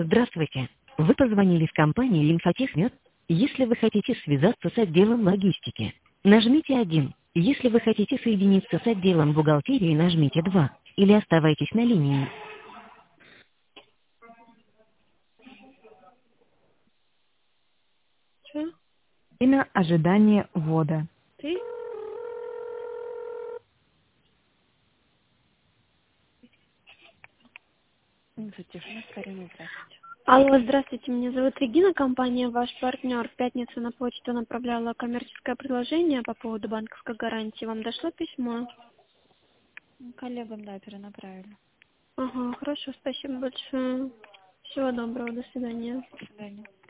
Здравствуйте. Вы позвонили в компанию «Лимфотехмет». Если вы хотите связаться с отделом логистики, нажмите 1. Если вы хотите соединиться с отделом бухгалтерии, нажмите 2. Или оставайтесь на линии. Что? Время ожидания ввода. Ты? Лимфотехмет, Карина, здравствуйте. Алло, здравствуйте, меня зовут Регина, компания «Ваш партнер». В пятницу на почту направляла коммерческое предложение по поводу банковской гарантии. Вам дошло письмо? Коллегам, да, перенаправили. Ага, хорошо, спасибо большое. Всего доброго, до свидания. До свидания.